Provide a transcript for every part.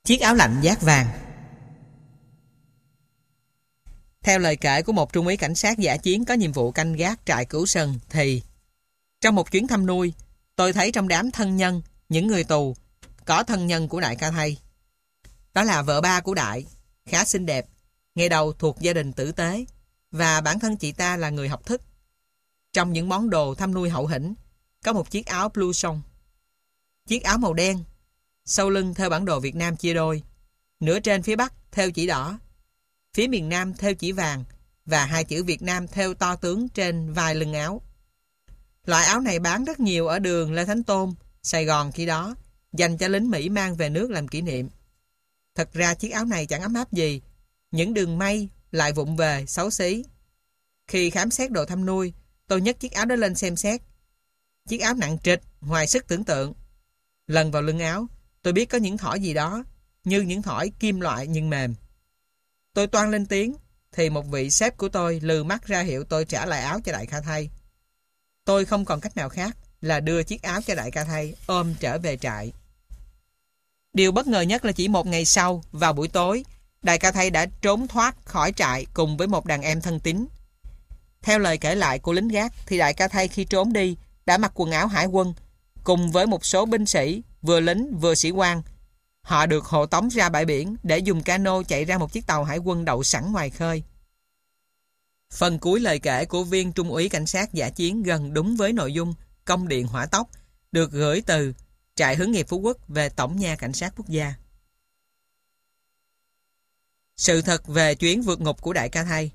Chiếc áo lạnh dát vàng. Theo lời kể của một trung úy cảnh sát dã chiến có nhiệm vụ canh gác trại Cửu Sừng thì trong một chuyến thăm nuôi, tôi thấy trong đám thân nhân, những người tù, có thân nhân của Đại Ca Thây. Đó là vợ ba của Đại, khá xinh đẹp, ngày đầu thuộc gia đình tử tế, và bản thân chị ta là người học thức. Trong những món đồ thăm nuôi hậu hĩnh, có một chiếc áo blouson. Chiếc áo màu đen, sau lưng theo bản đồ Việt Nam chia đôi, nửa trên phía Bắc theo chỉ đỏ, phía miền Nam theo chỉ vàng và hai chữ Việt Nam theo to tướng trên vai lưng áo. Loại áo này bán rất nhiều ở đường Lê Thánh Tôn, Sài Gòn khi đó, dành cho lính Mỹ mang về nước làm kỷ niệm. Thật ra chiếc áo này chẳng ấm áp gì, những đường may lại vụng về, xấu xí. Khi khám xét đồ thăm nuôi, tôi nhấc chiếc áo đó lên xem xét. Chiếc áo nặng trịch, ngoài sức tưởng tượng. Lần vào lưng áo, tôi biết có những thỏi gì đó, như những thỏi kim loại nhưng mềm. Tôi toan lên tiếng, thì một vị sếp của tôi lừ mắt ra hiệu tôi trả lại áo cho Đại Ca Thây. Tôi không còn cách nào khác là đưa chiếc áo cho Đại Ca Thây, ôm trở về trại. Điều bất ngờ nhất là chỉ một ngày sau, vào buổi tối, Đại Ca Thây đã trốn thoát khỏi trại cùng với một đàn em thân tín. Theo lời kể lại của lính gác, thì Đại Ca Thây khi trốn đi đã mặc quần áo hải quân, cùng với một số binh sĩ, vừa lính vừa sĩ quan. Họ được hộ tống ra bãi biển để dùng cano chạy ra một chiếc tàu hải quân đậu sẵn ngoài khơi. Phần cuối lời kể của viên trung úy cảnh sát dã chiến gần đúng với nội dung công điện hỏa tốc được gửi từ trại hướng nghiệp Phú Quốc về Tổng nha Cảnh sát Quốc gia. Sự thật về chuyến vượt ngục của Đại Ca Thây.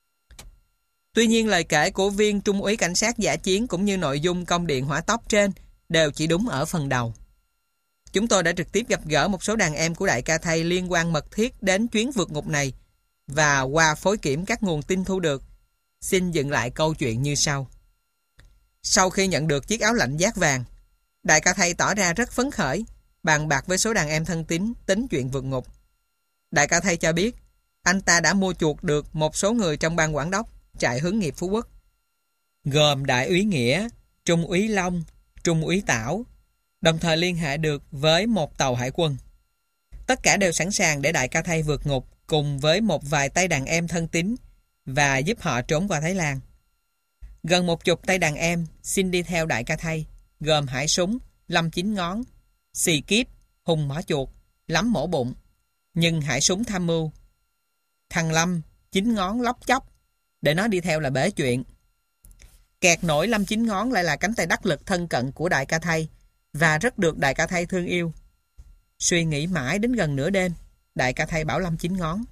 Tuy nhiên lời kể của viên trung úy cảnh sát dã chiến cũng như nội dung công điện hỏa tốc trên đều chỉ đúng ở phần đầu. Chúng tôi đã trực tiếp gặp gỡ một số đàn em của Đại Ca Thây liên quan mật thiết đến chuyến vượt ngục này, và qua phối kiểm các nguồn tin thu được, xin dựng lại câu chuyện như sau. Sau khi nhận được chiếc áo lạnh dát vàng, Đại Ca Thây tỏ ra rất phấn khởi, bàn bạc với số đàn em thân tín tính chuyện vượt ngục. Đại Ca Thây cho biết anh ta đã mua chuộc được một số người trong ban quản đốc trại hướng nghiệp Phú Quốc, gồm Đại úy Nghĩa, Trung úy Long, Trung úy Tảo, đồng thời liên hệ được với một tàu hải quân. Tất cả đều sẵn sàng để Đại Ca Thây vượt ngục cùng với một vài tay đàn em thân tín và giúp họ trốn qua Thái Lan. Gần 10 tay đàn em xin đi theo Đại Ca Thây, gồm Hải Súng, Lâm Chín Ngón, Xì Kiếp, Hùng Mỏ Chuột, Lắm Mổ Bụng. Nhưng Hải Súng tham mưu, thằng Lâm Chín Ngón lóc chóc, để nó đi theo là bể chuyện. Kẹt nổi Lâm Chín Ngón lại là cánh tay đắc lực thân cận của Đại Ca Thây và rất được Đại Ca Thây thương yêu. Suy nghĩ mãi đến gần nửa đêm, Đại Ca Thây bảo Lâm Chín Ngón: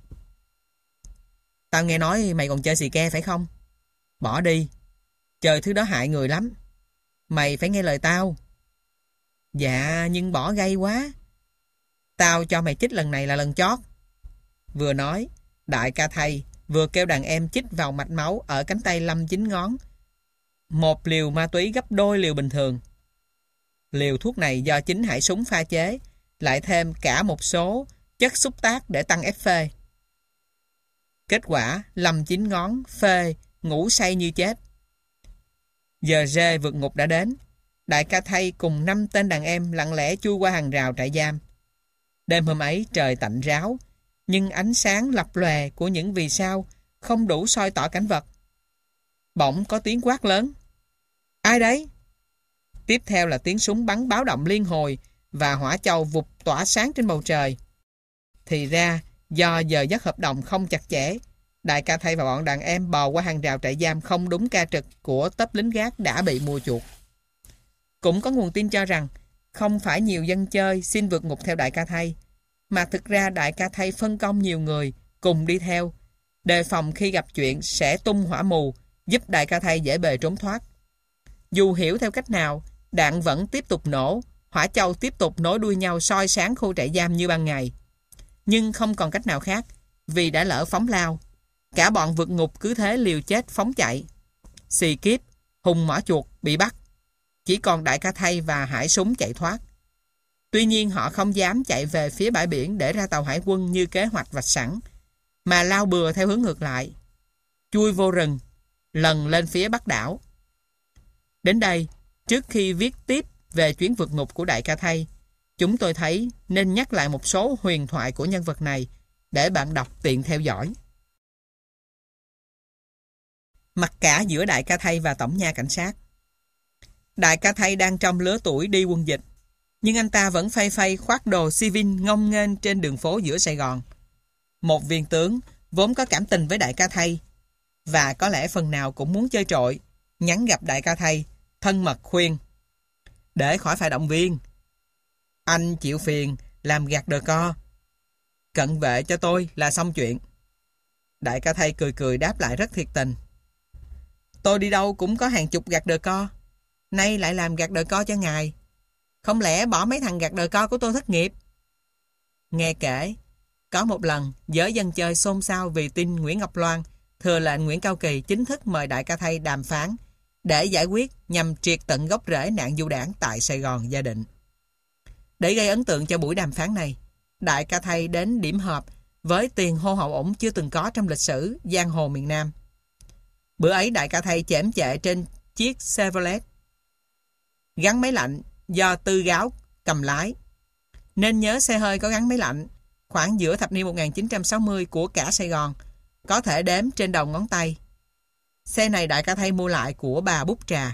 Tao nghe nói mày còn chơi xì ke phải không? Bỏ đi, chơi thứ đó hại người lắm. Mày phải nghe lời tao. Dạ, nhưng bỏ gay quá. Tao cho mày chích lần này là lần chót. Vừa nói, Đại Ca Thây vừa kêu đàn em chích vào mạch máu ở cánh tay Lâm Chín Ngón một liều ma túy gấp đôi liều bình thường. Liều thuốc này do chính Hải Súng pha chế, lại thêm cả một số chất xúc tác để tăng ép phê. Kết quả, Lâm Chín Ngón phê ngủ say như chết. Giờ rê vượt ngục đã đến. Đại Ca Thây cùng 5 tên đàn em lặng lẽ chui qua hàng rào trại giam. Đêm hôm ấy trời tạnh ráo, nhưng ánh sáng lập lòe của những vì sao không đủ soi tỏ cảnh vật. Bỗng có tiếng quát lớn: Ai đấy? Tiếp theo là tiếng súng bắn báo động liên hồi và hỏa châu vụt tỏa sáng trên bầu trời. Thì ra, do giờ giấc hợp đồng không chặt chẽ, Đại Ca Thây và bọn đàn em bò qua hàng rào trại giam không đúng ca trực của tớp lính gác đã bị mua chuộc. Cũng có nguồn tin cho rằng không phải nhiều dân chơi xin vượt ngục theo Đại Ca Thây, mà thực ra Đại Ca Thây phân công nhiều người cùng đi theo, đề phòng khi gặp chuyện sẽ tung hỏa mù, giúp Đại Ca Thây dễ bề trốn thoát. Dù hiểu theo cách nào, đạn vẫn tiếp tục nổ, hỏa châu tiếp tục nối đuôi nhau soi sáng khu trại giam như ban ngày. Nhưng không còn cách nào khác, vì đã lỡ phóng lao. Cả bọn vượt ngục cứ thế liều chết phóng chạy. Xì Kiếp, Hùng Mỏ Chuột bị bắt. Chỉ còn Đại Ca Thây và Hải Súng chạy thoát. Tuy nhiên họ không dám chạy về phía bãi biển để ra tàu hải quân như kế hoạch vạch sẵn, mà lao bừa theo hướng ngược lại, chui vô rừng, lần lên phía Bắc đảo. Đến đây, trước khi viết tiếp về chuyến vượt ngục của Đại Ca Thây, chúng tôi thấy nên nhắc lại một số huyền thoại của nhân vật này để bạn đọc tiện theo dõi. Mặc cả giữa Đại ca Thây và Tổng nha cảnh sát. Đại ca Thây đang trong lứa tuổi đi quân dịch, nhưng anh ta vẫn phay phay khoác đồ civil ngông nghênh trên đường phố giữa Sài Gòn. Một viên tướng vốn có cảm tình với Đại ca Thây và có lẽ phần nào cũng muốn chơi trội, nhắn gặp Đại ca Thây, thân mật khuyên: để khỏi phải động viên, anh chịu phiền làm gạt đờ co, cận vệ cho tôi là xong chuyện. Đại ca Thây cười cười đáp lại rất thiệt tình: tôi đi đâu cũng có hàng chục gạt đờ co, nay lại làm gạt đờ co cho ngài, không lẽ bỏ mấy thằng gạt đờ co của tôi thất nghiệp? Nghe kể, có một lần giới dân chơi xôn xao vì tin Nguyễn Ngọc Loan thừa lệnh Nguyễn Cao Kỳ chính thức mời Đại ca Thây đàm phán để giải quyết nhằm triệt tận gốc rễ nạn du đảng tại Sài Gòn Gia Định. Để gây ấn tượng cho buổi đàm phán này, Đại ca Thây đến điểm họp với tiền hô hậu ổng chưa từng có trong lịch sử giang hồ miền Nam. Bữa ấy Đại ca Thây chễm chệ trên chiếc Chevrolet gắn máy lạnh do Tư Gáo cầm lái. Nên nhớ xe hơi có gắn máy lạnh khoảng giữa thập niên 1960 của cả Sài Gòn có thể đếm trên đầu ngón tay. Xe này Đại ca Thây mua lại của bà Bút Trà.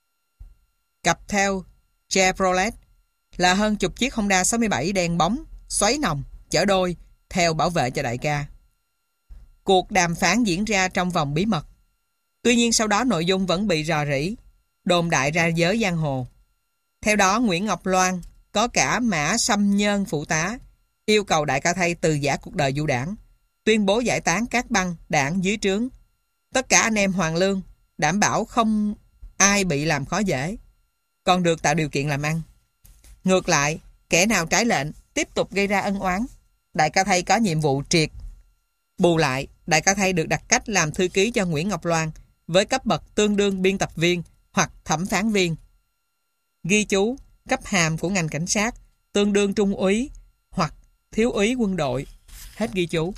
Cặp theo Chevrolet là hơn chục chiếc Honda 67 đèn bóng xoáy nòng chở đôi theo bảo vệ cho đại ca. Cuộc đàm phán diễn ra trong vòng bí mật. Tuy nhiên sau đó nội dung vẫn bị rò rỉ, đồn đại ra giới giang hồ. Theo đó Nguyễn Ngọc Loan có cả Mã Sâm Nhơn phụ tá yêu cầu Đại ca Thây từ giã cuộc đời du đảng, tuyên bố giải tán các băng đảng dưới trướng, tất cả anh em hoàn lương, đảm bảo không ai bị làm khó dễ, còn được tạo điều kiện làm ăn. Ngược lại, kẻ nào trái lệnh tiếp tục gây ra ân oán, Đại ca Thây có nhiệm vụ triệt. Bù lại, Đại ca Thây được đặt cách làm thư ký cho Nguyễn Ngọc Loan với cấp bậc tương đương biên tập viên hoặc thẩm phán viên. Ghi chú, cấp hàm của ngành cảnh sát tương đương trung úy hoặc thiếu úy quân đội. Hết ghi chú.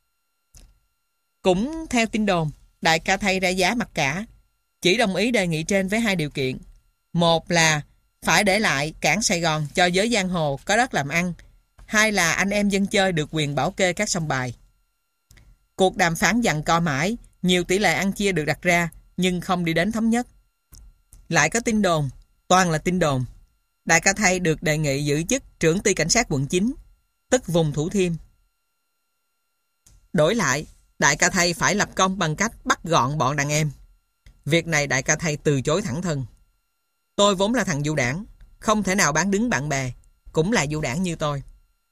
Cũng theo tin đồn, Đại ca Thây ra giá mặc cả, chỉ đồng ý đề nghị trên với hai điều kiện. Một là phải để lại cảng Sài Gòn cho giới giang hồ có đất làm ăn. Hai là anh em dân chơi được quyền bảo kê các sòng bài. Cuộc đàm phán giằng co mãi, nhiều tỷ lệ ăn chia được đặt ra, nhưng không đi đến thống nhất. Lại có tin đồn, toàn là tin đồn, Đại ca Thây được đề nghị giữ chức trưởng ty cảnh sát quận 9, tức vùng Thủ Thiêm. Đổi lại, Đại ca Thây phải lập công bằng cách bắt gọn bọn đàn em. Việc này Đại ca Thây từ chối thẳng thừng. Tôi vốn là thằng du đảng, không thể nào bán đứng bạn bè, cũng là du đảng như tôi.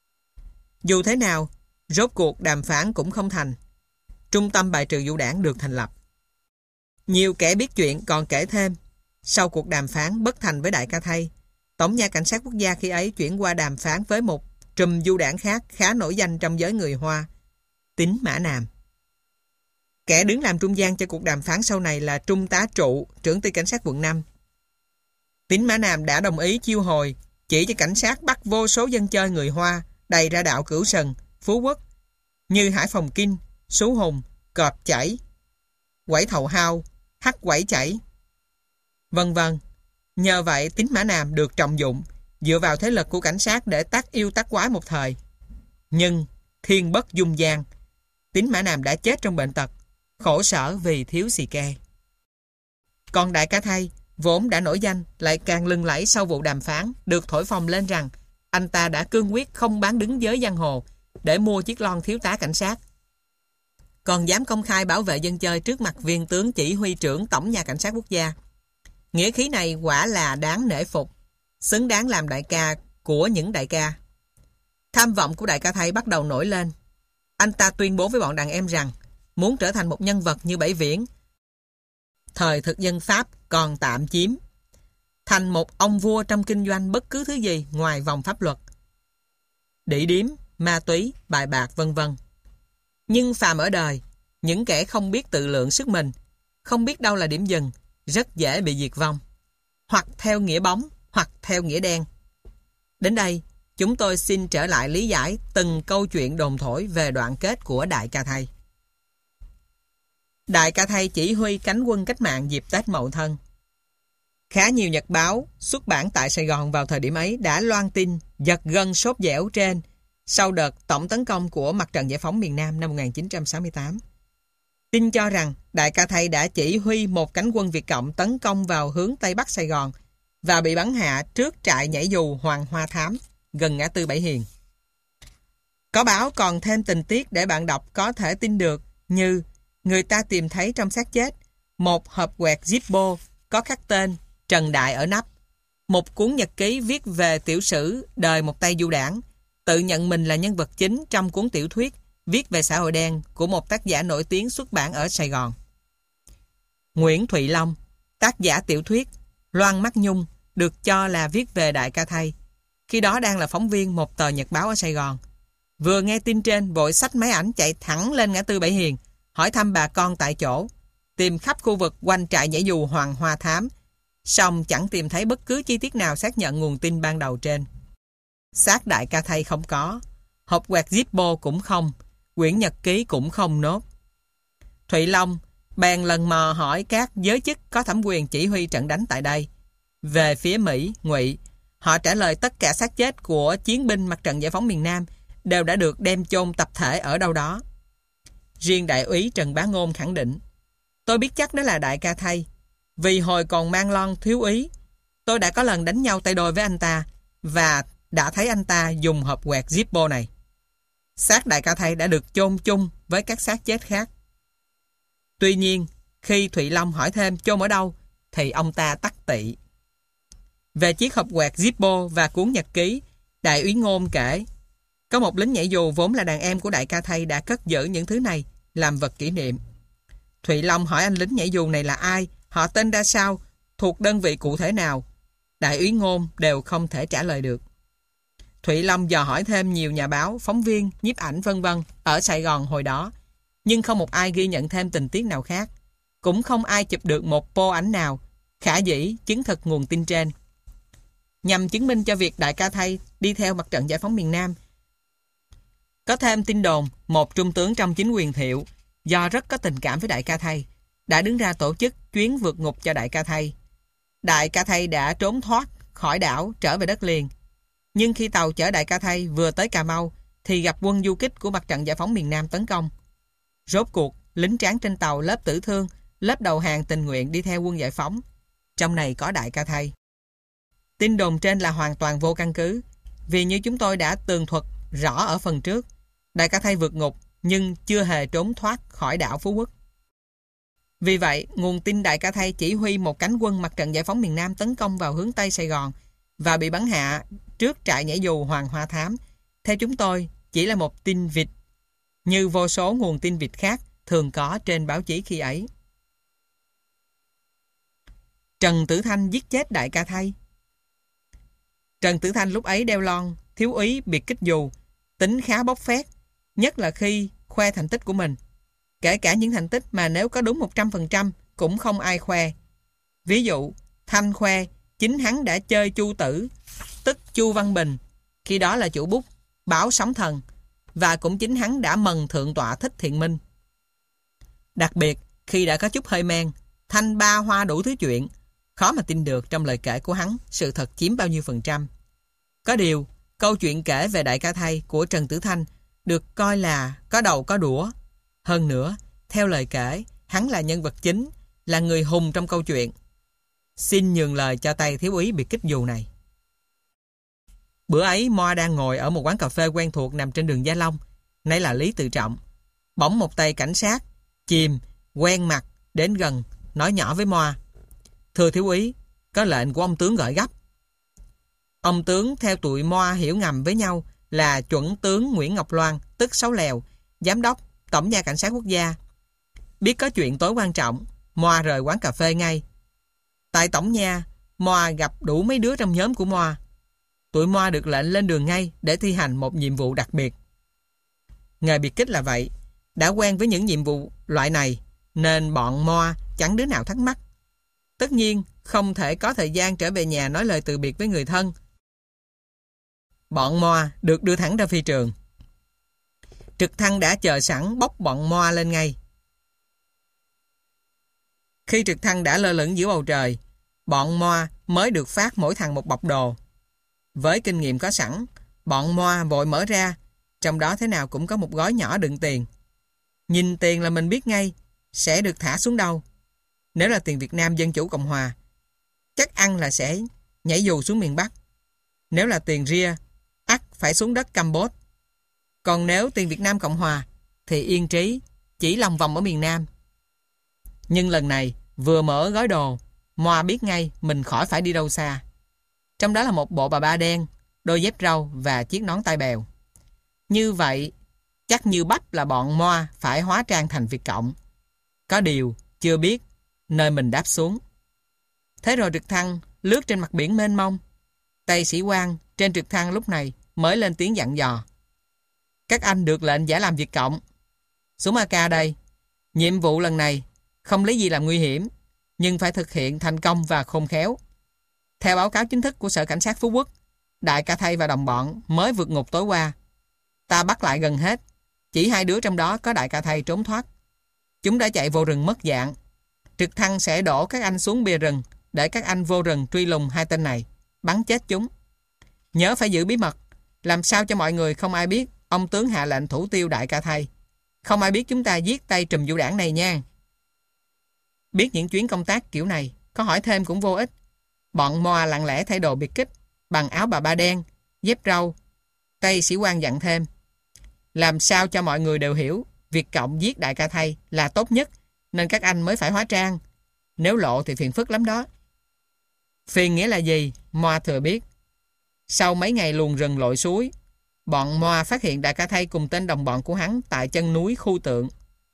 Dù thế nào, rốt cuộc đàm phán cũng không thành. Trung tâm bài trừ du đảng được thành lập. Nhiều kẻ biết chuyện còn kể thêm, sau cuộc đàm phán bất thành với Đại ca Thây, Tổng nha cảnh sát quốc gia khi ấy chuyển qua đàm phán với một trùm du đảng khác khá nổi danh trong giới người Hoa, Tín Mã Nam. Kẻ đứng làm trung gian cho cuộc đàm phán sau này là Trung tá Trụ, trưởng ty cảnh sát quận 5. Tín Mã Nam đã đồng ý chiêu hồi, chỉ cho cảnh sát bắt vô số dân chơi người Hoa đầy ra đạo Cửu Sần, Phú Quốc, như Hải Phòng Kinh, Sú Hùng, Cọp Chảy, Quẩy Thầu Hao, Hắc Quẩy Chảy, vân vân. Nhờ vậy Tín Mã Nam được trọng dụng, dựa vào thế lực của cảnh sát để tác yêu tác quái một thời. Nhưng thiên bất dung gian, Tín Mã Nam đã chết trong bệnh tật, khổ sở vì thiếu xì ke. Còn Đại ca Thây vốn đã nổi danh lại càng lừng lẫy sau vụ đàm phán, được thổi phồng lên rằng anh ta đã cương quyết không bán đứng giới giang hồ để mua chiếc lon thiếu tá cảnh sát, còn dám công khai bảo vệ dân chơi trước mặt viên tướng chỉ huy trưởng Tổng nha cảnh sát quốc gia. Nghĩa khí này quả là đáng nể phục, xứng đáng làm đại ca của những đại ca. Tham vọng của Đại ca Thây bắt đầu nổi lên. Anh ta tuyên bố với bọn đàn em rằng muốn trở thành một nhân vật như Bảy Viễn, thời thực dân Pháp còn tạm chiếm, thành một ông vua trong kinh doanh bất cứ thứ gì ngoài vòng pháp luật, đĩ điếm, ma túy, bài bạc vân vân. Nhưng phàm ở đời, những kẻ không biết tự lượng sức mình, không biết đâu là điểm dừng, rất dễ bị diệt vong, hoặc theo nghĩa bóng, hoặc theo nghĩa đen. Đến đây, chúng tôi xin trở lại lý giải từng câu chuyện đồn thổi về đoạn kết của Đại ca Thây. Đại ca Thây chỉ huy cánh quân cách mạng dịp Tết Mậu Thân. Khá nhiều nhật báo xuất bản tại Sài Gòn vào thời điểm ấy đã loan tin giật gân sốt dẻo trên sau đợt tổng tấn công của Mặt trận Giải phóng miền Nam năm 1968. Tin cho rằng Đại ca Thây đã chỉ huy một cánh quân Việt Cộng tấn công vào hướng Tây Bắc Sài Gòn và bị bắn hạ trước trại nhảy dù Hoàng Hoa Thám gần ngã tư Bảy Hiền. Có báo còn thêm tình tiết để bạn đọc có thể tin được, như người ta tìm thấy trong xác chết một hộp quẹt Zippo có khắc tên Trần Đại ở nắp, một cuốn nhật ký viết về tiểu sử đời một tay du đảng, tự nhận mình là nhân vật chính trong cuốn tiểu thuyết viết về xã hội đen của một tác giả nổi tiếng xuất bản ở Sài Gòn. Nguyễn Thụy Long, tác giả tiểu thuyết Loan Mắt Nhung, được cho là viết về Đại ca Thây, khi đó đang là phóng viên một tờ nhật báo ở Sài Gòn. Vừa nghe tin trên, vội xách máy ảnh chạy thẳng lên ngã tư Bảy Hiền, hỏi thăm bà con tại chỗ, tìm khắp khu vực quanh trại nhảy dù Hoàng Hoa Thám, song chẳng tìm thấy bất cứ chi tiết nào xác nhận nguồn tin ban đầu trên. Xác Đại ca Thây không có, hộp quẹt Zippo cũng không, quyển nhật ký cũng không nốt. Thụy Long bèn lần mò hỏi các giới chức có thẩm quyền chỉ huy trận đánh tại đây. Về phía Mỹ, Ngụy, họ trả lời tất cả xác chết của chiến binh Mặt trận Giải phóng miền Nam đều đã được đem chôn tập thể ở đâu đó. Riêng đại úy Trần Bá Ngôn khẳng định, tôi biết chắc đó là Đại ca Thây, vì hồi còn mang lon thiếu úy, tôi đã có lần đánh nhau tay đôi với anh ta và đã thấy anh ta dùng hộp quẹt Zippo này. Xác Đại ca Thây đã được chôn chung với các xác chết khác. Tuy nhiên, khi Thụy Long hỏi thêm chôn ở đâu, thì ông ta tắc tị. Về chiếc hộp quẹt Zippo và cuốn nhật ký, đại úy Ngôn kể, có một lính nhảy dù vốn là đàn em của Đại ca Thây đã cất giữ những thứ này làm vật kỷ niệm. Thụy Long hỏi anh lính nhảy dù này là ai, họ tên ra sao, thuộc đơn vị cụ thể nào. Đại úy Ngôn đều không thể trả lời được. Thụy Long dò hỏi thêm nhiều nhà báo, phóng viên, nhiếp ảnh vân vân ở Sài Gòn hồi đó, nhưng không một ai ghi nhận thêm tình tiết nào khác. Cũng không ai chụp được một pô ảnh nào khả dĩ chứng thực nguồn tin trên. Nhằm chứng minh cho việc Đại ca Thây đi theo Mặt trận Giải phóng miền Nam, có thêm tin đồn một trung tướng trong chính quyền Thiệu, do rất có tình cảm với Đại ca Thây, đã đứng ra tổ chức chuyến vượt ngục cho Đại ca Thây. Đại ca Thây đã trốn thoát khỏi đảo trở về đất liền. Nhưng khi tàu chở Đại ca Thây vừa tới Cà Mau thì gặp quân du kích của Mặt trận Giải phóng miền Nam tấn công. Rốt cuộc, lính tráng trên tàu lớp tử thương, lớp đầu hàng tình nguyện đi theo quân giải phóng. Trong này có Đại ca Thây. Tin đồn trên là hoàn toàn vô căn cứ, vì như chúng tôi đã tường thuật rõ ở phần trước, Đại ca Thây vượt ngục nhưng chưa hề trốn thoát khỏi đảo Phú Quốc. Vì vậy, nguồn tin Đại ca Thây chỉ huy một cánh quân Mặt trận Giải phóng miền Nam tấn công vào hướng Tây Sài Gòn và bị bắn hạ trước trại nhảy dù Hoàng Hoa Thám, theo chúng tôi chỉ là một tin vịt, như vô số nguồn tin vịt khác thường có trên báo chí khi ấy. Trần Tử Thanh giết chết Đại ca Thây. Trần Tử Thanh lúc ấy đeo lon thiếu úy biệt kích dù, tính khá bốc phét, nhất là khi khoe thành tích của mình. Kể cả những thành tích mà nếu có đúng 100% cũng không ai khoe. Ví dụ, Thanh khoe chính hắn đã chơi Chu Tử, tức Chu Văn Bình, khi đó là chủ bút báo Sóng Thần, và cũng chính hắn đã mần thượng tọa Thích Thiện Minh. Đặc biệt, khi đã có chút hơi men, Thanh ba hoa đủ thứ chuyện, khó mà tin được trong lời kể của hắn sự thật chiếm bao nhiêu %. Có điều, câu chuyện kể về Đại ca Thây của Trần Tử Thanh được coi là có đầu có đũa. Hơn nữa, theo lời kể, hắn là nhân vật chính, là người hùng trong câu chuyện. Xin nhường lời cho tay thiếu úy biệt kích dù này. Bữa ấy, Moa đang ngồi ở một quán cà phê quen thuộc nằm trên đường Gia Long, nay là Lý Tự Trọng. Bỗng một tay cảnh sát, chìm, quen mặt, đến gần, nói nhỏ với Moa: "Thưa thiếu úy, có lệnh của ông tướng gọi gấp." Ông tướng theo tụi Moa hiểu ngầm với nhau là chuẩn tướng Nguyễn Ngọc Loan, tức Sáu Lèo, giám đốc Tổng gia Cảnh sát Quốc gia. Biết có chuyện tối quan trọng, Moa rời quán cà phê ngay. Tại Tổng nha, Moa gặp đủ mấy đứa trong nhóm của Moa. Tụi Moa được lệnh lên đường ngay để thi hành một nhiệm vụ đặc biệt. Nghề biệt kích là vậy, đã quen với những nhiệm vụ loại này nên bọn Moa chẳng đứa nào thắc mắc. Tất nhiên không thể có thời gian trở về nhà nói lời từ biệt với người thân. Bọn Moa được đưa thẳng ra phi trường. Trực thăng đã chờ sẵn bốc bọn Moa lên ngay. Khi trực thăng đã lơ lửng giữa bầu trời, bọn Moa mới được phát mỗi thằng một bọc đồ. Với kinh nghiệm có sẵn, bọn Moa vội mở ra, trong đó thế nào cũng có một gói nhỏ đựng tiền. Nhìn tiền là mình biết ngay sẽ được thả xuống đâu. Nếu là tiền Việt Nam Dân Chủ Cộng Hòa, chắc ăn là sẽ nhảy dù xuống miền Bắc. Nếu là tiền ria, ắt phải xuống đất Campuchia. Còn nếu tiền Việt Nam Cộng Hòa thì yên trí, chỉ lòng vòng ở miền Nam. Nhưng lần này vừa mở gói đồ, Moa biết ngay mình khỏi phải đi đâu xa. Trong đó là một bộ bà ba đen, đôi dép râu và chiếc nón tai bèo. Như vậy, chắc như bắp là bọn Moa phải hóa trang thành Việt Cộng. Có điều, chưa biết nơi mình đáp xuống. Thế rồi trực thăng lướt trên mặt biển mênh mông. Tay sĩ quan trên trực thăng lúc này mới lên tiếng dặn dò. Các anh được lệnh giả làm Việt Cộng. Súng AK đây. Nhiệm vụ lần này không lấy gì làm nguy hiểm, nhưng phải thực hiện thành công và khôn khéo. Theo báo cáo chính thức của Sở Cảnh sát Phú Quốc, Đại Ca Thay và đồng bọn mới vượt ngục tối qua. Ta bắt lại gần hết. Chỉ 2 đứa trong đó có Đại Ca Thay trốn thoát. Chúng đã chạy vô rừng mất dạng. Trực thăng sẽ đổ các anh xuống bìa rừng để các anh vô rừng truy lùng 2 tên này, bắn chết chúng. Nhớ phải giữ bí mật, làm sao cho mọi người không ai biết ông tướng hạ lệnh thủ tiêu Đại Ca Thay. Không ai biết chúng ta giết tay trùm vụ đảng này nha. Biết những chuyến công tác kiểu này, có hỏi thêm cũng vô ích. Bọn Moa lặng lẽ thay đồ biệt kích bằng áo bà ba đen, dép râu. Tay sĩ quan dặn thêm. Làm sao cho mọi người đều hiểu Việt Cộng giết Đại Ca Thay là tốt nhất, nên các anh mới phải hóa trang. Nếu lộ thì phiền phức lắm đó. Phiền nghĩa là gì? Moa thừa biết. Sau mấy ngày luồn rừng lội suối, bọn Moa phát hiện Đại Ca Thay cùng tên đồng bọn của hắn tại chân núi Khu Tượng.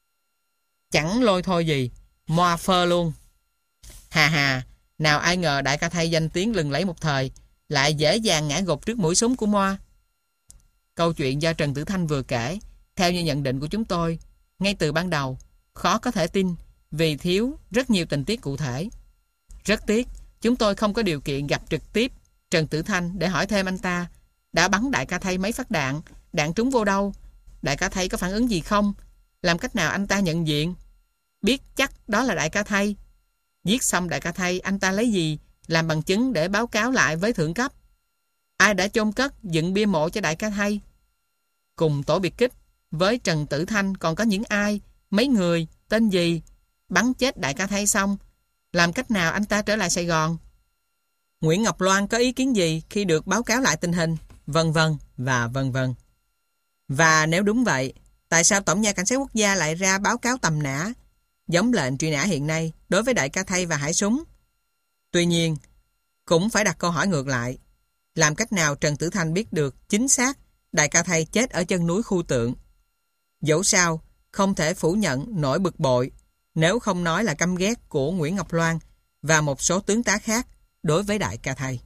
Chẳng lôi thôi gì, Moa phơ luôn. Hà, nào ai ngờ Đại Ca Thay danh tiếng lừng lẫy một thời, lại dễ dàng ngã gục trước mũi súng của Moa. Câu chuyện do Trần Tử Thanh vừa kể, theo như nhận định của chúng tôi, ngay từ ban đầu, khó có thể tin vì thiếu rất nhiều tình tiết cụ thể. Rất tiếc, chúng tôi không có điều kiện gặp trực tiếp Trần Tử Thanh để hỏi thêm anh ta đã bắn Đại Ca Thay mấy phát đạn, đạn trúng vô đâu, Đại Ca Thay có phản ứng gì không, làm cách nào anh ta nhận diện, biết chắc đó là Đại Ca Thay. Giết xong Đại Ca Thay, anh ta lấy gì làm bằng chứng để báo cáo lại với thượng cấp? Ai đã chôn cất, dựng bia mộ cho Đại Ca Thay? Cùng tổ biệt kích với Trần Tử Thanh còn có những ai, mấy người, tên gì? Bắn chết Đại Ca Thay xong, làm cách nào anh ta trở lại Sài Gòn? Nguyễn Ngọc Loan có ý kiến gì khi được báo cáo lại tình hình? Vân vân và vân vân. Và nếu đúng vậy, tại sao Tổng nha Cảnh sát Quốc gia lại ra báo cáo tầm nã, giống lệnh truy nã hiện nay đối với Đại Ca Thay và Hải Súng? Tuy nhiên, cũng phải đặt câu hỏi ngược lại. Làm cách nào Trần Tử Thanh biết được chính xác Đại Ca Thay chết ở chân núi Khu Tượng? Dẫu sao, không thể phủ nhận nỗi bực bội, nếu không nói là căm ghét của Nguyễn Ngọc Loan và một số tướng tá khác đối với Đại Ca Thay.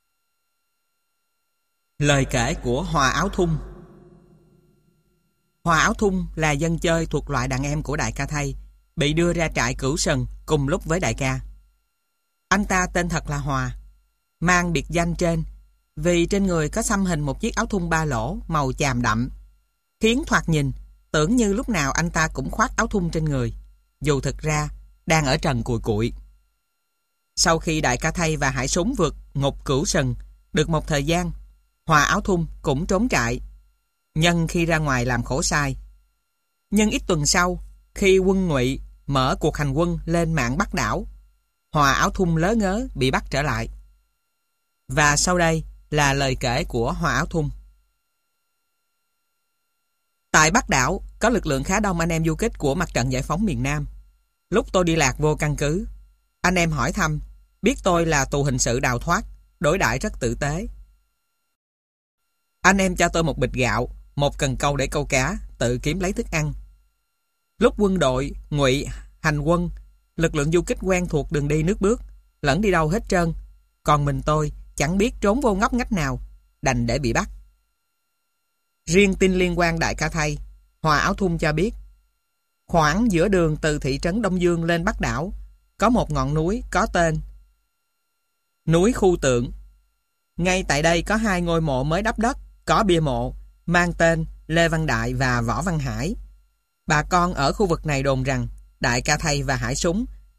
Lời kể của Hòa Áo Thun. Hòa Áo Thun là dân chơi thuộc loại đàn em của Đại Ca Thay, bị đưa ra trại Cửu Sần cùng lúc với Đại Ca. Anh ta tên thật là Hòa, mang biệt danh trên vì trên người có xăm hình một chiếc áo thun 3 lỗ màu chàm đậm, khiến thoạt nhìn tưởng như lúc nào anh ta cũng khoác áo thun trên người, dù thực ra đang ở trần cùi cụi. Sau khi Đại Ca Thay và Hải Súng vượt ngục Cửu Sần được một thời gian, Hòa Áo Thun cũng trốn trại, nhân khi ra ngoài làm khổ sai. Nhưng ít tuần sau, khi quân Ngụy mở cuộc hành quân lên Mạn Bắc đảo, Hòa Áo Thun lớ ngớ bị bắt trở lại. Và sau đây là lời kể của Hòa Áo Thun. Tại Bắc đảo có lực lượng khá đông anh em du kích của Mặt trận Giải phóng miền Nam. Lúc tôi đi lạc vô căn cứ, anh em hỏi thăm, biết tôi là tù hình sự đào thoát, đối đãi rất tử tế. Anh em cho tôi một bịch gạo, một cần câu để câu cá, tự kiếm lấy thức ăn. Lúc quân đội Ngụy hành quân, lực lượng du kích quen thuộc đường đi nước bước, lẫn đi đâu hết trơn. Còn mình tôi chẳng biết trốn vô ngóc ngách nào, đành để bị bắt. Riêng tin liên quan Đại Ca Thay, Hòa Áo Thun cho biết, khoảng giữa đường từ thị trấn Đông Dương lên Bắc đảo, có một ngọn núi có tên núi Khu Tượng. Ngay tại đây có 2 ngôi mộ mới đắp đất, có bia mộ, mang tên Lê Văn Đại và Võ Văn Hải. Bà con ở khu vực này đồn rằng Đại Ca Thay và Hải Súng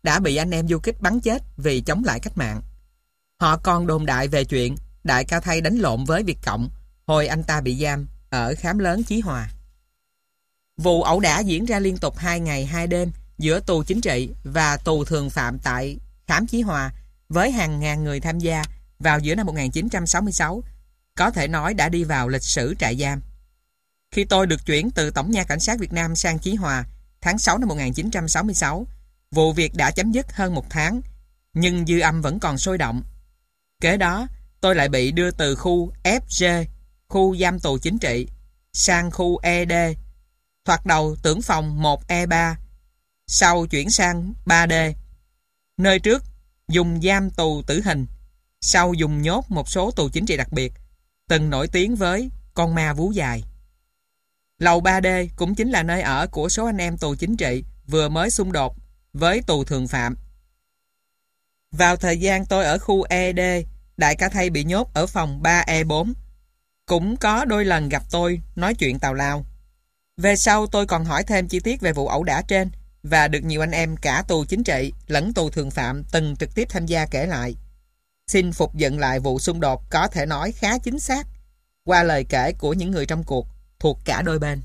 đã bị anh em du kích bắn chết vì chống lại cách mạng. Họ còn đồn đại về chuyện Đại Ca Thay đánh lộn với Việt Cộng hồi anh ta bị giam ở khám lớn Chí Hòa. Vụ ẩu đả diễn ra liên tục 2 ngày 2 đêm giữa tù chính trị và tù thường phạm tại khám Chí Hòa với hàng ngàn người tham gia vào giữa năm 1966, có thể nói đã đi vào lịch sử trại giam. Khi tôi được chuyển từ Tổng nha Cảnh sát Việt Nam sang Chí Hòa tháng 6 năm 1966, vụ việc đã chấm dứt hơn 1 tháng, nhưng dư âm vẫn còn sôi động. Kế đó, tôi lại bị đưa từ khu FG, khu giam tù chính trị, sang khu ED, thoạt đầu tưởng phòng 1E3, sau chuyển sang 3D. Nơi trước dùng giam tù tử hình, sau dùng nhốt một số tù chính trị đặc biệt, từng nổi tiếng với con ma vú dài. Lầu 3D cũng chính là nơi ở của số anh em tù chính trị vừa mới xung đột với tù thường phạm. Vào thời gian tôi ở khu ED, Đại Ca Thay bị nhốt ở phòng 3E4. Cũng có đôi lần gặp tôi nói chuyện tào lao. Về sau tôi còn hỏi thêm chi tiết về vụ ẩu đả trên và được nhiều anh em cả tù chính trị lẫn tù thường phạm từng trực tiếp tham gia kể lại. Xin phục dựng lại vụ xung đột có thể nói khá chính xác qua lời kể của những người trong cuộc thuộc cả đôi bên.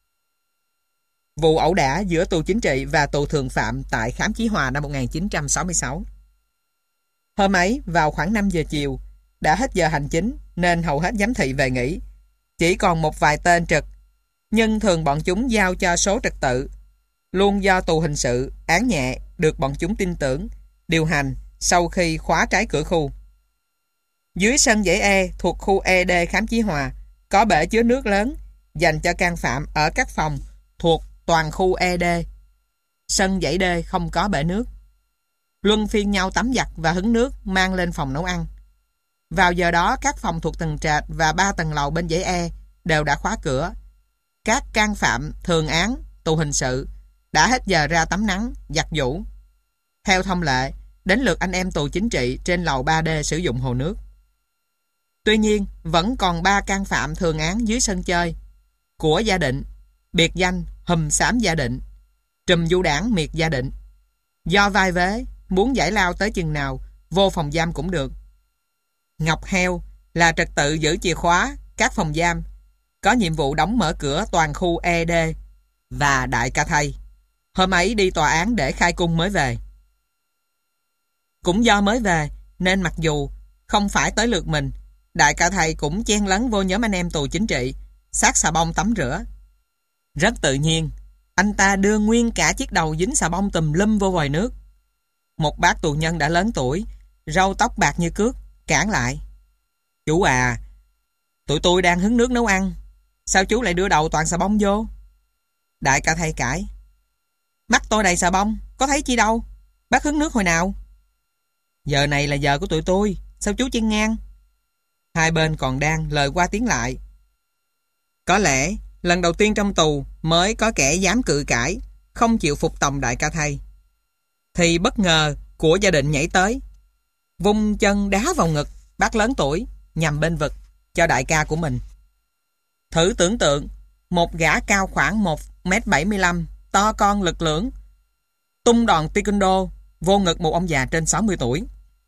Vụ ẩu đả giữa tù chính trị và tù thường phạm tại khám Chí Hòa năm 1966. Hôm ấy vào khoảng 5 giờ chiều, đã hết giờ hành chính nên hầu hết giám thị về nghỉ. Chỉ còn một vài tên trực, nhưng thường bọn chúng giao cho số trật tự, luôn do tù hình sự, án nhẹ được bọn chúng tin tưởng, điều hành sau khi khóa trái cửa khu. Dưới sân dãy E thuộc khu ED khám Chí Hòa có bể chứa nước lớn dành cho can phạm ở các phòng thuộc toàn khu ED. Sân dãy D không có bể nước. Luân phiên nhau tắm giặt và hứng nước mang lên phòng nấu ăn. Vào giờ đó các phòng thuộc tầng trệt và 3 tầng lầu bên dãy E đều đã khóa cửa. Các can phạm, thường án, tù hình sự đã hết giờ ra tắm nắng, giặt giũ. Theo thông lệ, đến lượt anh em tù chính trị trên lầu 3D sử dụng hồ nước. Tuy nhiên, vẫn còn 3 can phạm thường án dưới sân chơi của Gia Định, biệt danh Hùm Xám Gia Định, trùm du đảng miệt Gia Định. Do vai vế, muốn giải lao tới chừng nào, vô phòng giam cũng được. Ngọc Heo là trật tự giữ chìa khóa các phòng giam, có nhiệm vụ đóng mở cửa toàn khu ED, và Đại Ca Thay hôm ấy đi tòa án để khai cung mới về. Cũng do mới về nên mặc dù không phải tới lượt mình, Đại Ca Thay cũng chen lấn vô nhóm anh em tù chính trị, xát xà bông tắm rửa. Rất tự nhiên, anh ta đưa nguyên cả chiếc đầu dính xà bông tùm lum vô vòi nước. Một bác tù nhân đã lớn tuổi, râu tóc bạc như cước, cản lại. Chú à, tụi tôi đang hứng nước nấu ăn, sao chú lại đưa đầu toàn xà bông vô? Đại Ca Thay cãi. Mắt tôi đầy xà bông, có thấy chi đâu, bác hứng nước hồi nào? Giờ này là giờ của tụi tôi, sao chú chen ngang? Hai bên còn đang lời qua tiếng lại. Có lẽ lần đầu tiên trong tù mới có kẻ dám cự cãi, không chịu phục tòng Đại Ca Thay. Thì bất ngờ của Gia Định nhảy tới, vung chân đá vào ngực bác lớn tuổi nhằm bên vực cho đại ca của mình. Thử tưởng tượng một gã cao khoảng 1m75, to con lực lưỡng, tung đòn taekwondo vô ngực một ông già trên 60 tuổi.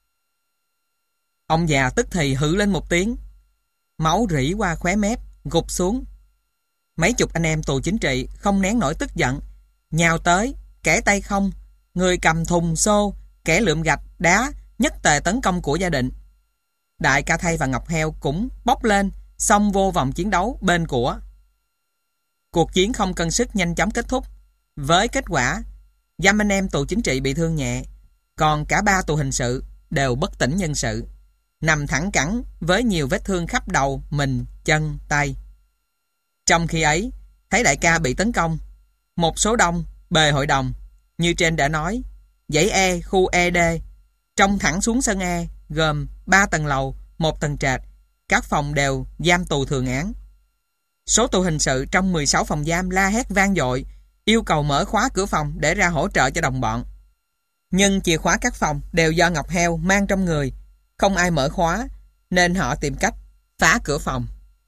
Ông già tức thì hự lên một tiếng, máu rỉ qua khóe mép, gục xuống. Mấy chục anh em tù chính trị không nén nổi tức giận, nhào tới, kẻ tay không, người cầm thùng xô, kẻ lượm gạch, đá, nhất tề tấn công của Gia Định. Đại Ca Thay và Ngọc Heo cũng bốc lên, xông vô vòng chiến đấu bên của. Cuộc chiến không cân sức nhanh chóng kết thúc, với kết quả giam anh em tù chính trị bị thương nhẹ, còn cả 3 tù hình sự đều bất tỉnh nhân sự, nằm thẳng cẳng với nhiều vết thương khắp đầu, mình, chân, tay. Trong khi ấy, thấy đại ca bị tấn công, một số đông bề hội đồng, như trên đã nói, dãy E khu ED, trông thẳng xuống sân E, gồm 3 tầng lầu, 1 tầng trệt, các phòng đều giam tù thường án. Số tù hình sự trong 16 phòng giam la hét vang dội, yêu cầu mở khóa cửa phòng để ra hỗ trợ cho đồng bọn. Nhưng chìa khóa các phòng đều do Ngọc Heo mang trong người, không ai mở khóa, nên họ tìm cách phá cửa phòng.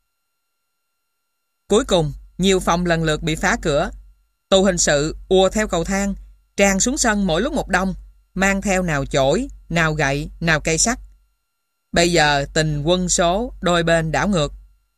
Cuối cùng, nhiều phòng lần lượt bị phá cửa. Tù hình sự ùa theo cầu thang, tràn xuống sân mỗi lúc một đông, mang theo nào chổi, nào gậy, nào cây sắt. Bây giờ tình quân số đôi bên đảo ngược.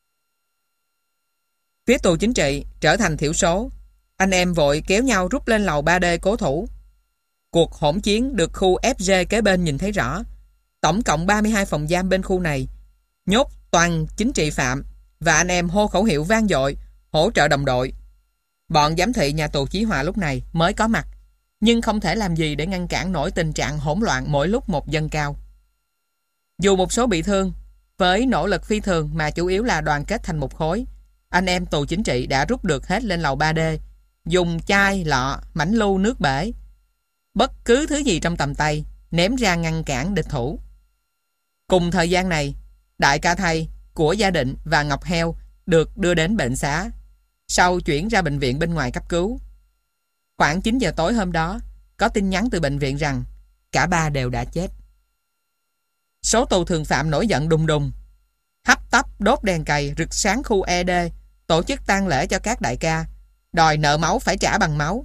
Phía tù chính trị trở thành thiểu số. Anh em vội kéo nhau rút lên lầu 3D cố thủ. Cuộc hỗn chiến được khu FG kế bên nhìn thấy rõ. Tổng cộng 32 phòng giam bên khu này, nhốt toàn chính trị phạm, và anh em hô khẩu hiệu vang dội hỗ trợ đồng đội. Bọn giám thị nhà tù Chí Hòa lúc này mới có mặt, nhưng không thể làm gì để ngăn cản nổi tình trạng hỗn loạn mỗi lúc một dâng cao. Dù một số bị thương, với nỗ lực phi thường mà chủ yếu là đoàn kết thành một khối, anh em tù chính trị đã rút được hết lên lầu 3D, dùng chai, lọ, mảnh lu, nước bể, bất cứ thứ gì trong tầm tay, ném ra ngăn cản địch thủ. Cùng thời gian này, Đại Ca Thầy, Của Gia Định và Ngọc Heo được đưa đến bệnh xá, sau chuyển ra bệnh viện bên ngoài cấp cứu. Khoảng 9 giờ tối hôm đó, có tin nhắn từ bệnh viện rằng cả ba đều đã chết. Số tù thường phạm nổi giận đùng đùng, hấp tấp đốt đèn cày rực sáng khu ED, tổ chức tang lễ cho các đại ca, đòi nợ máu phải trả bằng máu.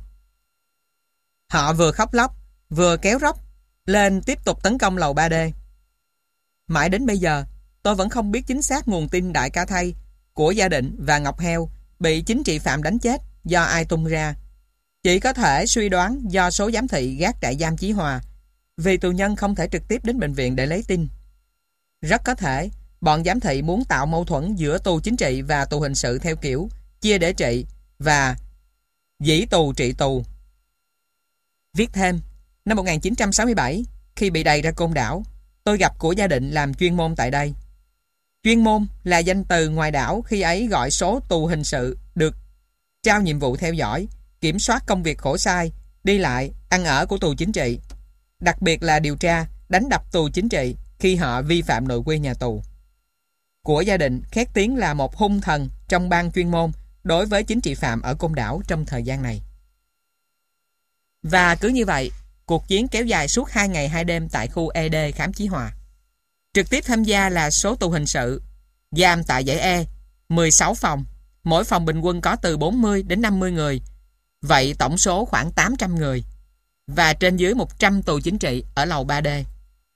Họ vừa khóc lóc, vừa kéo róc lên tiếp tục tấn công lầu 3D. Mãi đến bây giờ, tôi vẫn không biết chính xác nguồn tin Đại Ca Thầy, Của Gia Định và Ngọc Heo bị chính trị phạm đánh chết do ai tung ra. Chỉ có thể suy đoán do số giám thị gác trại giam Chí Hòa, vì tù nhân không thể trực tiếp đến bệnh viện để lấy tin. Rất có thể bọn giám thị muốn tạo mâu thuẫn giữa tù chính trị và tù hình sự theo kiểu chia để trị và dĩ tù trị tù. Viết thêm, năm 1967, khi bị đày ra Côn Đảo, tôi gặp Của Gia Định làm chuyên môn tại đây. Chuyên môn là danh từ ngoài đảo khi ấy gọi số tù hình sự được trao nhiệm vụ theo dõi, kiểm soát công việc khổ sai, đi lại, ăn ở của tù chính trị, đặc biệt là điều tra, đánh đập tù chính trị khi họ vi phạm nội quy nhà tù. Của Gia Định khét tiếng là một hung thần trong ban chuyên môn đối với chính trị phạm ở Côn Đảo trong thời gian này. Và cứ như vậy, cuộc chiến kéo dài suốt 2 ngày 2 đêm tại khu ED khám Chí Hòa. Trực tiếp tham gia là số tù hình sự, giam tại dãy E, 16 phòng, mỗi phòng bình quân có từ 40 đến 50 người, vậy tổng số khoảng 800 người, và trên dưới 100 tù chính trị ở lầu 3D.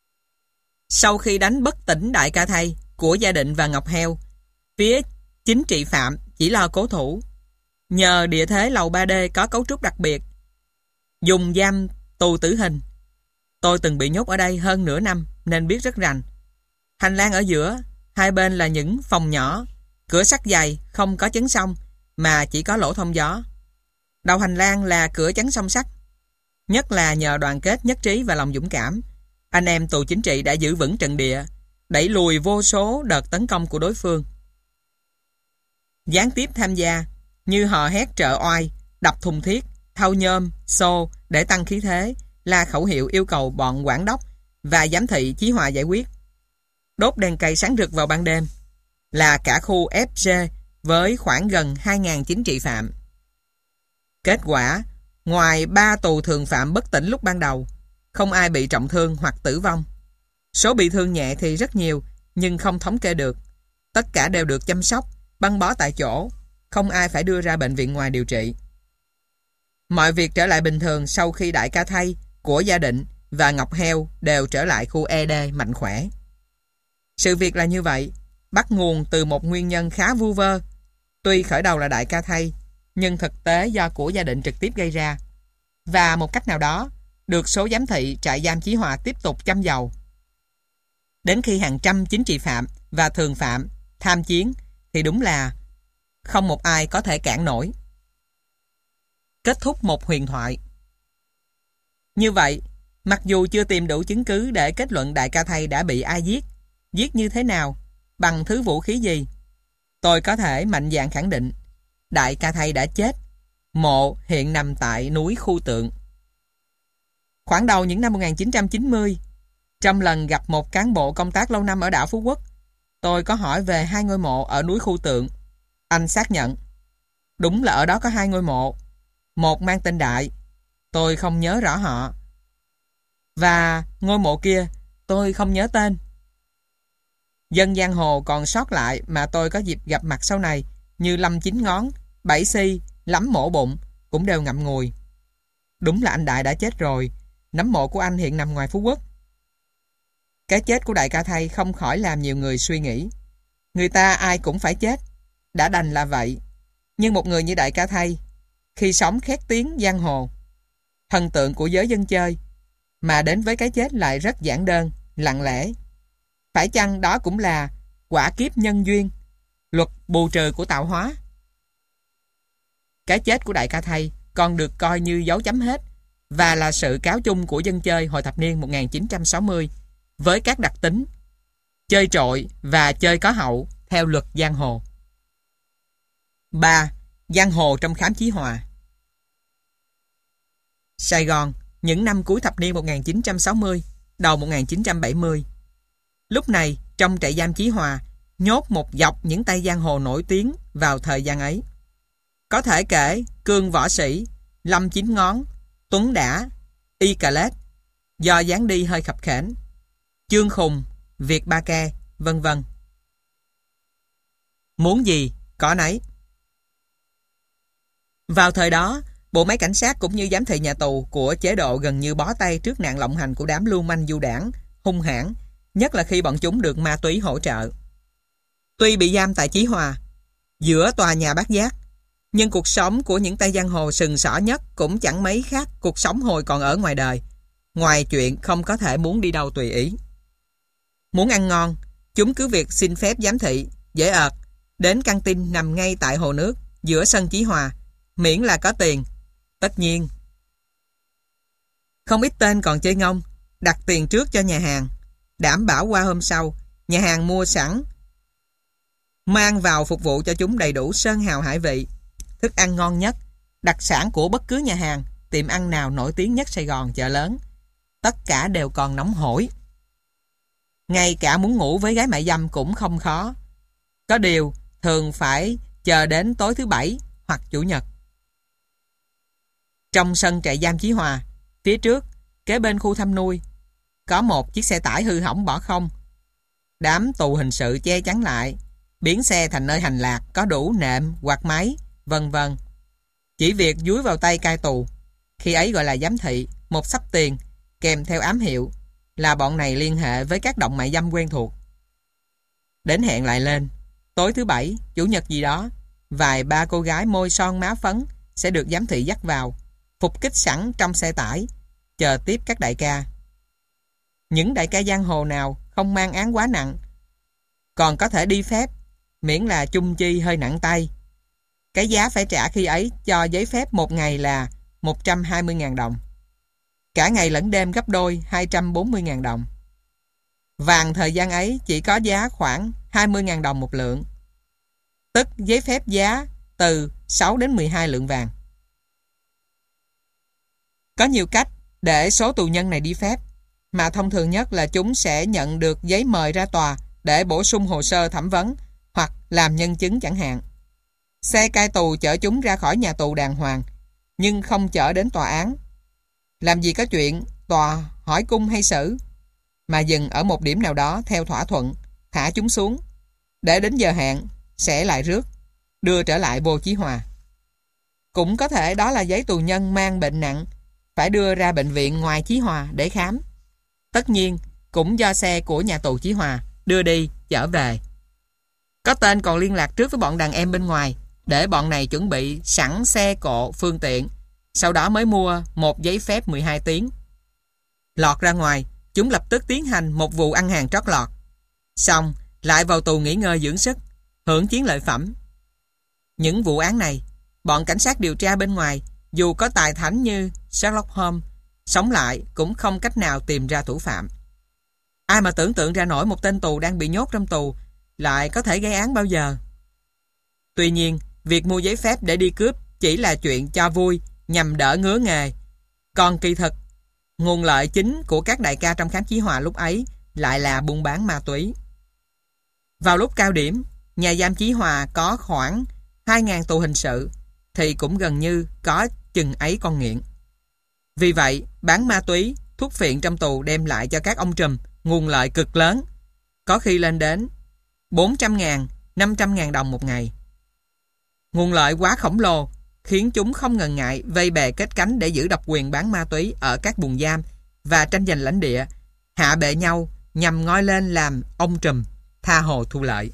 Sau khi đánh bất tỉnh Đại Ca Thầy, Của Gia Định và Ngọc Heo, phía chính trị phạm chỉ lo cố thủ. Nhờ địa thế lầu 3D có cấu trúc đặc biệt, dùng giam tù tử hình. Tôi từng bị nhốt ở đây hơn nửa năm nên biết rất rành. Hành lang ở giữa, hai bên là những phòng nhỏ, cửa sắt dày, không có chắn song mà chỉ có lỗ thông gió. Đầu hành lang là cửa chắn song sắt. Nhất là nhờ đoàn kết nhất trí và lòng dũng cảm, anh em tù chính trị đã giữ vững trận địa, đẩy lùi vô số đợt tấn công của đối phương. Gián tiếp tham gia như hò hét trợ oai, đập thùng thiết, thau nhôm, xô để tăng khí thế, là khẩu hiệu yêu cầu bọn quản đốc và giám thị Chí Hòa giải quyết. Đốt đèn cày sáng rực vào ban đêm là cả khu FG với khoảng gần 2.000 chính trị phạm. Kết quả, ngoài 3 tù thường phạm bất tỉnh lúc ban đầu, không ai bị trọng thương hoặc tử vong. Số bị thương nhẹ thì rất nhiều, nhưng không thống kê được. Tất cả đều được chăm sóc, băng bó tại chỗ, không ai phải đưa ra bệnh viện ngoài điều trị. Mọi việc trở lại bình thường sau khi Đại Ca Thầy, Của Gia Định và Ngọc Heo đều trở lại khu ED mạnh khỏe. Sự việc là như vậy, bắt nguồn từ một nguyên nhân khá vu vơ. Tuy khởi đầu là Đại Ca Thầy, nhưng thực tế do Của Gia Định trực tiếp gây ra. Và một cách nào đó, được số giám thị trại giam Chí Hòa tiếp tục châm dầu. Đến khi hàng trăm chính trị phạm và thường phạm tham chiến thì đúng là không một ai có thể cản nổi. Kết thúc một huyền thoại. Như vậy, mặc dù chưa tìm đủ chứng cứ để kết luận Đại Ca Thầy đã bị ai giết, giết như thế nào, bằng thứ vũ khí gì, tôi có thể mạnh dạn khẳng định Đại Ca Thầy đã chết. Mộ hiện nằm tại núi Khu Tượng. Khoảng đầu những năm 1990, trong lần gặp một cán bộ công tác lâu năm ở đảo Phú Quốc, tôi có hỏi về 2 ngôi mộ ở núi Khu Tượng. Anh xác nhận, đúng là ở đó có 2 ngôi mộ. Một mang tên Đại, tôi không nhớ rõ họ, và ngôi mộ kia tôi không nhớ tên. Dân giang hồ còn sót lại mà tôi có dịp gặp mặt sau này như Lâm Chín Ngón, Bảy Si, Lắm Mổ Bụng cũng đều ngậm ngùi. Đúng là anh Đại đã chết rồi, nấm mộ của anh hiện nằm ngoài Phú Quốc. Cái chết của đại ca Thay không khỏi làm nhiều người suy nghĩ. Người ta ai cũng phải chết, đã đành là vậy. Nhưng một người như đại ca Thay, khi sống khét tiếng giang hồ, thần tượng của giới dân chơi, mà đến với cái chết lại rất giản đơn, lặng lẽ. Phải chăng đó cũng là quả kiếp nhân duyên, luật bù trừ của tạo hóa? Cái chết của đại ca Thay còn được coi như dấu chấm hết và là sự cáo chung của dân chơi hồi thập niên 1960 với các đặc tính chơi trội và chơi có hậu theo luật giang hồ. 3. Giang hồ trong khám chí hòa. Sài Gòn, những năm cuối thập niên 1960, đầu 1970. Lúc này, trong trại giam Chí Hòa, nhốt một dọc những tay giang hồ nổi tiếng vào thời gian ấy. Có thể kể Cương Võ Sĩ, Lâm Chín Ngón, Tuấn Đã, Y Cà Lết, do dáng đi hơi khập khểnh, Chương Khùng, Việt Ba Ke, vân vân. Muốn gì, có nấy. Vào thời đó, bộ máy cảnh sát cũng như giám thị nhà tù của chế độ gần như bó tay trước nạn lộng hành của đám lưu manh du đảng, hung hãn, nhất là khi bọn chúng được ma túy hỗ trợ. Tuy bị giam tại Chí Hòa, giữa tòa nhà Bát Giác, nhưng cuộc sống của những tay giang hồ sừng sỏ nhất cũng chẳng mấy khác cuộc sống hồi còn ở ngoài đời, ngoài chuyện không có thể muốn đi đâu tùy ý. Muốn ăn ngon, chúng cứ việc xin phép giám thị, dễ ợt, đến căng tin nằm ngay tại hồ nước, giữa sân Chí Hòa, miễn là có tiền. Tất nhiên, không ít tên còn chơi ngông, đặt tiền trước cho nhà hàng, đảm bảo qua hôm sau, nhà hàng mua sẵn, mang vào phục vụ cho chúng đầy đủ sơn hào hải vị, thức ăn ngon nhất, đặc sản của bất cứ nhà hàng, tiệm ăn nào nổi tiếng nhất Sài Gòn, chợ lớn. Tất cả đều còn nóng hổi. Ngay cả muốn ngủ với gái mại dâm cũng không khó. Có điều, thường phải chờ đến tối thứ Bảy hoặc Chủ nhật. Trong sân trại giam Chí Hòa, phía trước, kế bên khu thăm nuôi, có một chiếc xe tải hư hỏng bỏ không. Đám tù hình sự che chắn lại, biến xe thành nơi hành lạc, có đủ nệm, quạt máy, vân vân. Chỉ việc dúi vào tay cai tù, khi ấy gọi là giám thị, một xấp tiền, kèm theo ám hiệu, là bọn này liên hệ với các động mại dâm quen thuộc. Đến hẹn lại lên, tối thứ Bảy, Chủ nhật gì đó, vài ba cô gái môi son má phấn sẽ được giám thị dắt vào, phục kích sẵn trong xe tải, chờ tiếp các đại ca. Những đại ca giang hồ nào không mang án quá nặng còn có thể đi phép, miễn là chung chi hơi nặng tay. Cái giá phải trả khi ấy cho giấy phép một ngày là 120.000 đồng. Cả ngày lẫn đêm gấp đôi 240.000 đồng. Vàng thời gian ấy chỉ có giá khoảng 20.000 đồng một lượng, tức giấy phép giá từ 6 đến 12 lượng vàng. Có nhiều cách để số tù nhân này đi phép, mà thông thường nhất là chúng sẽ nhận được giấy mời ra tòa để bổ sung hồ sơ thẩm vấn hoặc làm nhân chứng chẳng hạn. Xe cai tù chở chúng ra khỏi nhà tù đàng hoàng, nhưng không chở đến tòa án. Làm gì có chuyện tòa hỏi cung hay xử, mà dừng ở một điểm nào đó theo thỏa thuận, thả chúng xuống, để đến giờ hẹn sẽ lại rước, đưa trở lại vô Chí Hòa. Cũng có thể đó là giấy tù nhân mang bệnh nặng, phải đưa ra bệnh viện ngoài Chí Hòa để khám. Tất nhiên, cũng do xe của nhà tù Chí Hòa đưa đi, trở về. Có tên còn liên lạc trước với bọn đàn em bên ngoài, để bọn này chuẩn bị sẵn xe cộ, phương tiện, sau đó mới mua một giấy phép 12 tiếng. Lọt ra ngoài, chúng lập tức tiến hành một vụ ăn hàng trót lọt. Xong, lại vào tù nghỉ ngơi dưỡng sức, hưởng chiến lợi phẩm. Những vụ án này, bọn cảnh sát điều tra bên ngoài, dù có tài thánh như Sherlock Holmes, sống lại cũng không cách nào tìm ra thủ phạm. Ai mà tưởng tượng ra nổi một tên tù đang bị nhốt trong tù lại có thể gây án bao giờ. Tuy nhiên, việc mua giấy phép để đi cướp chỉ là chuyện cho vui, nhằm đỡ ngứa nghề. Còn kỳ thực, nguồn lợi chính của các đại ca trong khám Chí Hòa lúc ấy lại là buôn bán ma túy. Vào lúc cao điểm, nhà giam Chí Hòa có khoảng 2.000 tù hình sự, thì cũng gần như có chừng ấy con nghiện. Vì vậy, bán ma túy, thuốc phiện trong tù đem lại cho các ông trùm nguồn lợi cực lớn, có khi lên đến 400.000, 500.000 đồng một ngày. Nguồn lợi quá khổng lồ khiến chúng không ngần ngại vây bè kết cánh để giữ độc quyền bán ma túy ở các buồng giam và tranh giành lãnh địa, hạ bệ nhau nhằm ngoi lên làm ông trùm, tha hồ thu lợi.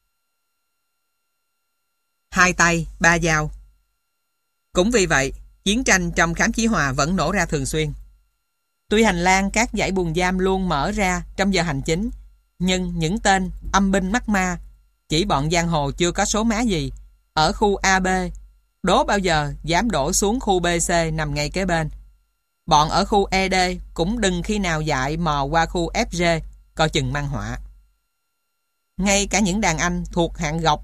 Hai tay, ba dao. Cũng vì vậy, chiến tranh trong khám chí hòa vẫn nổ ra thường xuyên. Tuy hành lang các dãy buồng giam luôn mở ra trong giờ hành chính, nhưng những tên âm binh mắc ma, chỉ bọn giang hồ chưa có số má gì, ở khu AB, đố bao giờ dám đổ xuống khu BC nằm ngay kế bên. Bọn ở khu ED cũng đừng khi nào dại mò qua khu FG, coi chừng mang họa. Ngay cả những đàn anh thuộc hạng gọc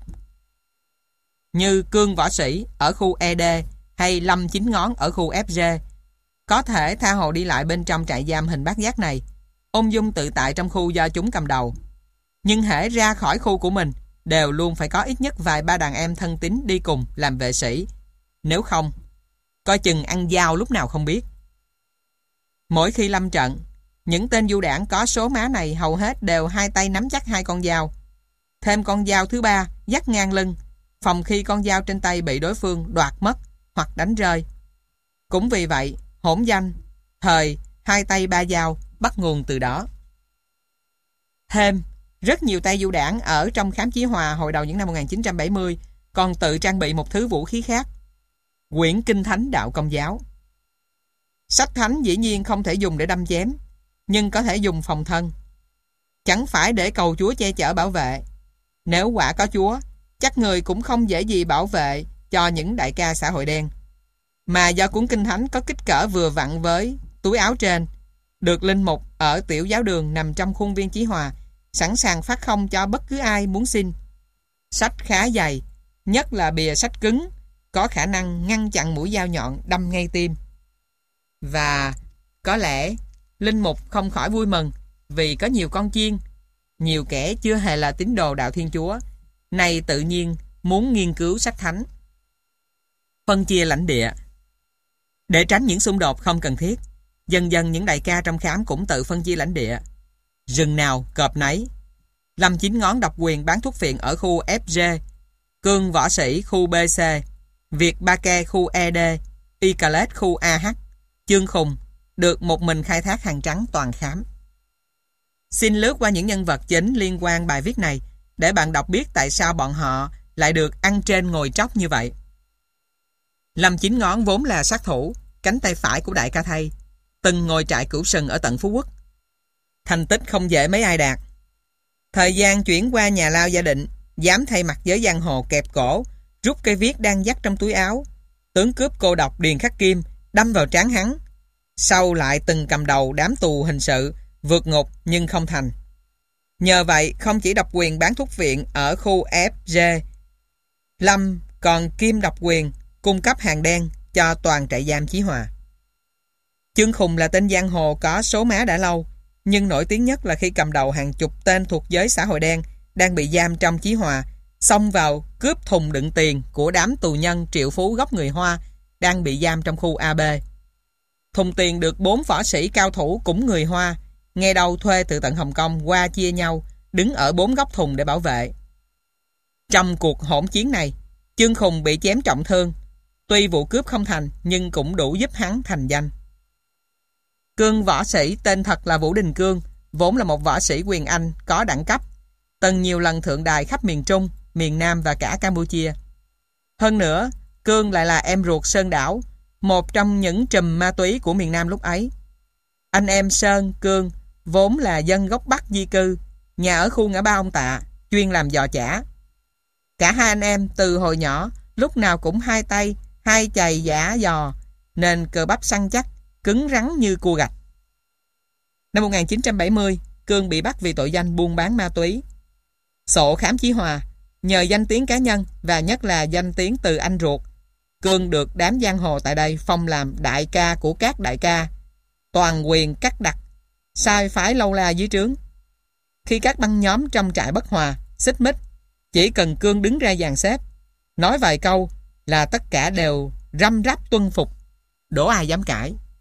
như Cương võ sĩ ở khu ED hay Lâm Chín Ngón ở khu FG có thể tha hồ đi lại bên trong trại giam hình bát giác này, ung dung tự tại trong khu do chúng cầm đầu. Nhưng hễ ra khỏi khu của mình, đều luôn phải có ít nhất vài ba đàn em thân tín đi cùng làm vệ sĩ. Nếu không, coi chừng ăn dao lúc nào không biết. Mỗi khi lâm trận, những tên du đảng có số má này hầu hết đều hai tay nắm chắc hai con dao, thêm con dao thứ ba dắt ngang lưng, phòng khi con dao trên tay bị đối phương đoạt mất hoặc đánh rơi. Cũng vì vậy, hỗn danh thời hai tay ba dao bắt nguồn từ đó. Thêm, rất nhiều tay du đảng ở trong khám chí hòa hồi đầu những năm 1970 còn tự trang bị một thứ vũ khí khác: quyển Kinh Thánh Đạo Công giáo. Sách thánh dĩ nhiên không thể dùng để đâm chém, nhưng có thể dùng phòng thân. Chẳng phải để cầu Chúa che chở bảo vệ. Nếu quả có Chúa, chắc người cũng không dễ gì bảo vệ cho những đại ca xã hội đen. Mà do cuốn Kinh Thánh có kích cỡ vừa vặn với túi áo trên, được linh mục ở tiểu giáo đường nằm trong khuôn viên chí hòa, sẵn sàng phát không cho bất cứ ai muốn xin. Sách khá dày, nhất là bìa sách cứng, có khả năng ngăn chặn mũi dao nhọn đâm ngay tim. Và có lẽ linh mục không khỏi vui mừng vì có nhiều con chiên, nhiều kẻ chưa hề là tín đồ đạo Thiên Chúa, này tự nhiên muốn nghiên cứu sách thánh. Phân chia lãnh địa. Để tránh những xung đột không cần thiết, dần dần những đại ca trong khám cũng tự phân chia lãnh địa. Rừng nào cọp nấy. Lâm Chín Ngón độc quyền bán thuốc phiện ở khu FG, Cương võ sĩ khu BC, Việt Ba Ke khu ED, Y Calet khu AH, Chương Khùng được một mình khai thác hàng trắng toàn khám. Xin lướt qua những nhân vật chính liên quan bài viết này để bạn đọc biết tại sao bọn họ lại được ăn trên ngồi tróc như vậy. Lâm Chín Ngón vốn là sát thủ, cánh tay phải của Đại Ca Thây, từng ngồi trại cửu sừng ở tận Phú Quốc. Thành tích không dễ mấy ai đạt. Thời gian chuyển qua nhà lao Gia Định, dám thay mặt giới giang hồ kẹp cổ, rút cây viết đang dắt trong túi áo. Tướng cướp cô độc Điền Khắc Kim đâm vào trán hắn. Sau lại từng cầm đầu đám tù hình sự, vượt ngục nhưng không thành. Nhờ vậy không chỉ độc quyền bán thuốc viện ở khu FG, Lâm còn kiêm độc quyền cung cấp hàng đen cho toàn trại giam Chí Hòa. Chương Khùng là tên giang hồ có số má đã lâu, nhưng nổi tiếng nhất là khi cầm đầu hàng chục tên thuộc giới xã hội đen đang bị giam trong Chí Hòa, xông vào cướp thùng đựng tiền của đám tù nhân triệu phú gốc người Hoa đang bị giam trong khu AB. Thùng tiền được 4 võ sĩ cao thủ cũng người Hoa, nghe đầu thuê từ tận Hồng Kông qua chia nhau, đứng ở 4 góc thùng để bảo vệ. Trong cuộc hỗn chiến này, Chương Khùng bị chém trọng thương. Tuy vụ cướp không thành, nhưng cũng đủ giúp hắn thành danh. Cương võ sĩ tên thật là Vũ Đình Cương, vốn là một võ sĩ quyền Anh có đẳng cấp, từng nhiều lần thượng đài khắp miền Trung, miền Nam và cả Campuchia. Hơn nữa, Cương lại là em ruột Sơn Đảo, một trong những trùm ma túy của miền Nam lúc ấy. Anh em Sơn, Cương vốn là dân gốc Bắc di cư, nhà ở khu ngã ba ông Tạ, chuyên làm giò chả. Cả hai anh em từ hồi nhỏ lúc nào cũng hai tay, hai chày giả giò, nên cơ bắp săn chắc, cứng rắn như cua gạch. Năm 1970, Cương bị bắt vì tội danh buôn bán ma túy. Sổ khám Chí Hòa, nhờ danh tiếng cá nhân và nhất là danh tiếng từ anh ruột, Cương được đám giang hồ tại đây phong làm đại ca của các đại ca, toàn quyền cắt đặt, sai phái lâu la dưới trướng. Khi các băng nhóm trong trại bất hòa, xích mích, chỉ cần Cương đứng ra dàn xếp, nói vài câu là tất cả đều răm rắp tuân phục, đổ ai dám cãi.